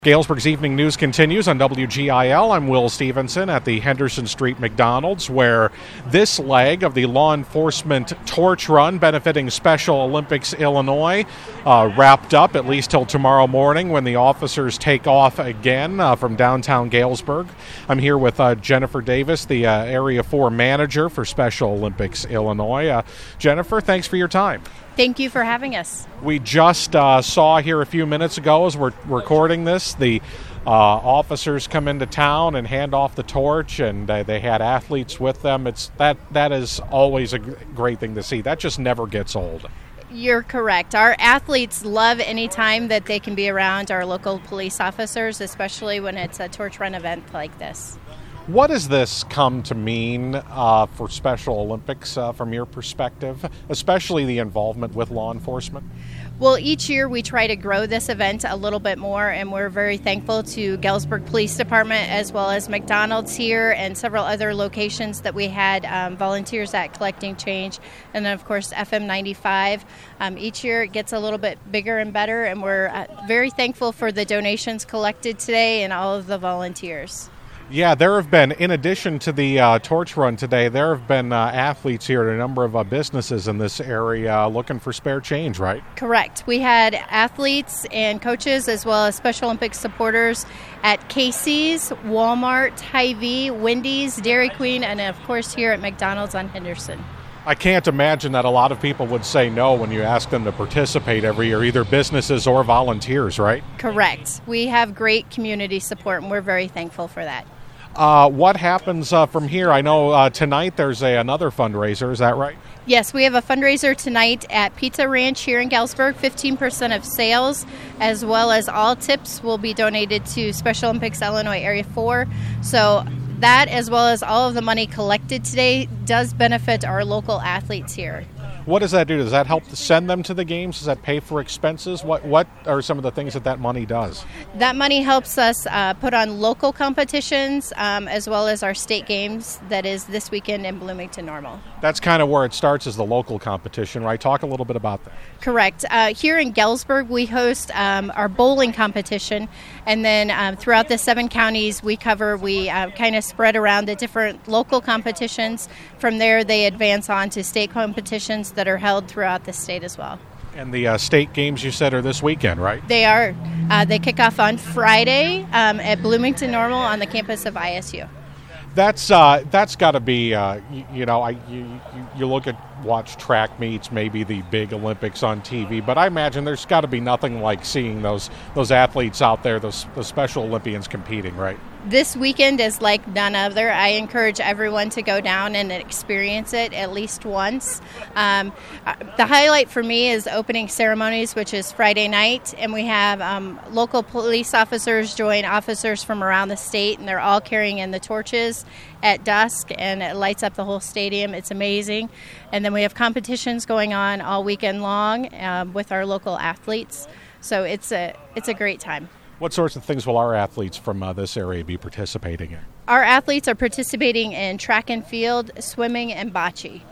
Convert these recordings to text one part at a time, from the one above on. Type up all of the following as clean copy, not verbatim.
Galesburg's Evening News continues on WGIL. I'm Will Stevenson at the Henderson Street McDonald's, where this leg of the law enforcement torch run benefiting Special Olympics Illinois wrapped up, at least till tomorrow morning when the officers take off again from downtown Galesburg. I'm here with Jennifer Davis, the Area 4 manager for Special Olympics Illinois. Jennifer, thanks for your time. Thank you for having us. We just saw here a few minutes ago as we're recording this, the officers come into town and hand off the torch, and they had athletes with them. That is always a great thing to see. That just never gets old. You're correct. Our athletes love any time that they can be around our local police officers, especially when it's a torch run event like this. What does this come to mean for Special Olympics from your perspective, especially the involvement with law enforcement? Well, each year we try to grow this event a little bit more, and we're very thankful to Galesburg Police Department as well as McDonald's here and several other locations that we had volunteers at collecting change, and then of course FM 95. Each year it gets a little bit bigger and better, and we're very thankful for the donations collected today and all of the volunteers. Yeah, there have been, in addition to the torch run today, there have been athletes here at a number of businesses in this area looking for spare change, right? Correct. We had athletes and coaches as well as Special Olympics supporters at Casey's, Walmart, Hy-Vee, Wendy's, Dairy Queen, and of course here at McDonald's on Henderson. I can't imagine that a lot of people would say no when you ask them to participate every year, either businesses or volunteers, right? Correct. We have great community support, and we're very thankful for that. What happens from here? I know tonight there's another fundraiser. Is that right? Yes, we have a fundraiser tonight at Pizza Ranch here in Galesburg. 15% of sales as well as all tips will be donated to Special Olympics Illinois Area 4. So that, as well as all of the money collected today, does benefit our local athletes here. What does that do? Does that help send them to the games? Does that pay for expenses? What are some of the things that money does? That money helps us put on local competitions as well as our state games that is this weekend in Bloomington Normal. That's kind of where it starts, is the local competition, right? Talk a little bit about that. Correct. Here in Galesburg, we host our bowling competition, and then throughout the 7 counties we cover, we kind of spread around the different local competitions. From there, they advance on to state competitions that are held throughout the state as well. And the state games, you said, are this weekend, right? They are. They kick off on Friday at Bloomington Normal on the campus of ISU. That's got to be, you watch track meets, maybe the big Olympics on TV, but I imagine there's got to be nothing like seeing those athletes out there, those Special Olympians competing, right? This weekend is like none other. I encourage everyone to go down and experience it at least once. The highlight for me is opening ceremonies, which is Friday night, and we have local police officers join officers from around the state, and they're all carrying in the torches at dusk, and it lights up the whole stadium. It's amazing. And then we have competitions going on all weekend long with our local athletes. So it's a great time. What sorts of things will our athletes from this area be participating in? Our athletes are participating in track and field, swimming, and bocce.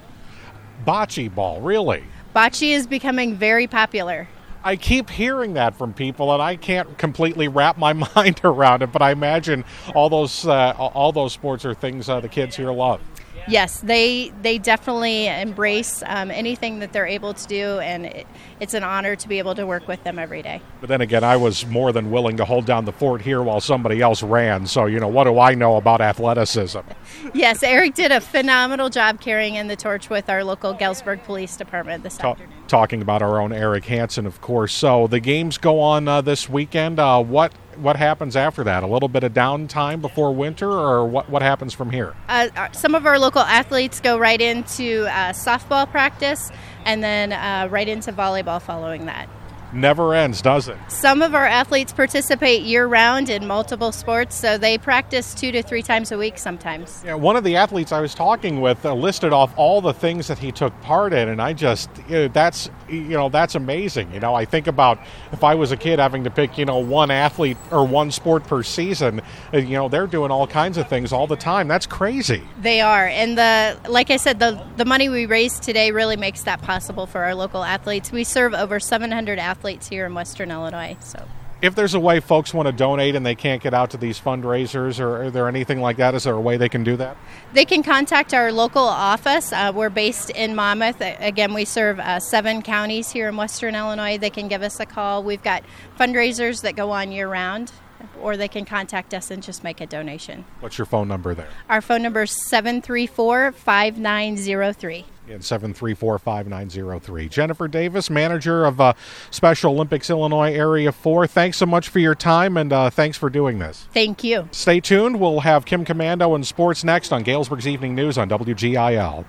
Bocce ball, really? Bocce is becoming very popular. I keep hearing that from people, and I can't completely wrap my mind around it, but I imagine all those sports are things the kids here love. Yes, they definitely embrace anything that they're able to do, and it's an honor to be able to work with them every day. But then again, I was more than willing to hold down the fort here while somebody else ran, so, what do I know about athleticism? Yes, Eric did a phenomenal job carrying in the torch with our local Galesburg Police Department this afternoon. Talking about our own Eric Hansen, of course. So the games go on this weekend. What happens after that? A little bit of downtime before winter, or what happens from here? Some of our local athletes go right into softball practice, and then right into volleyball following that. Never ends, does it? Some of our athletes participate year-round in multiple sports, so they practice 2 to 3 times a week sometimes. Yeah, one of the athletes I was talking with listed off all the things that he took part in, and I just, that's amazing. I think about if I was a kid having to pick, one athlete or one sport per season, they're doing all kinds of things all the time. That's crazy. They are, and like I said, the money we raised today really makes that possible for our local athletes. We serve over 700 athletes here in Western Illinois, so If there's a way folks want to donate and they can't get out to these fundraisers, or are there anything like that? Is there a way they can do that? They can contact our local office. We're based in Monmouth. Again, we serve 7 counties here in Western Illinois. They can give us a call. We've got fundraisers that go on year-round, or they can contact us and just make a donation. What's your phone number there? Our phone number is 734-5903. And 734-5903. Jennifer Davis, manager of Special Olympics Illinois Area 4. Thanks so much for your time, and thanks for doing this. Thank you. Stay tuned. We'll have Kim Commando and sports next on Galesburg's Evening News on WGIL.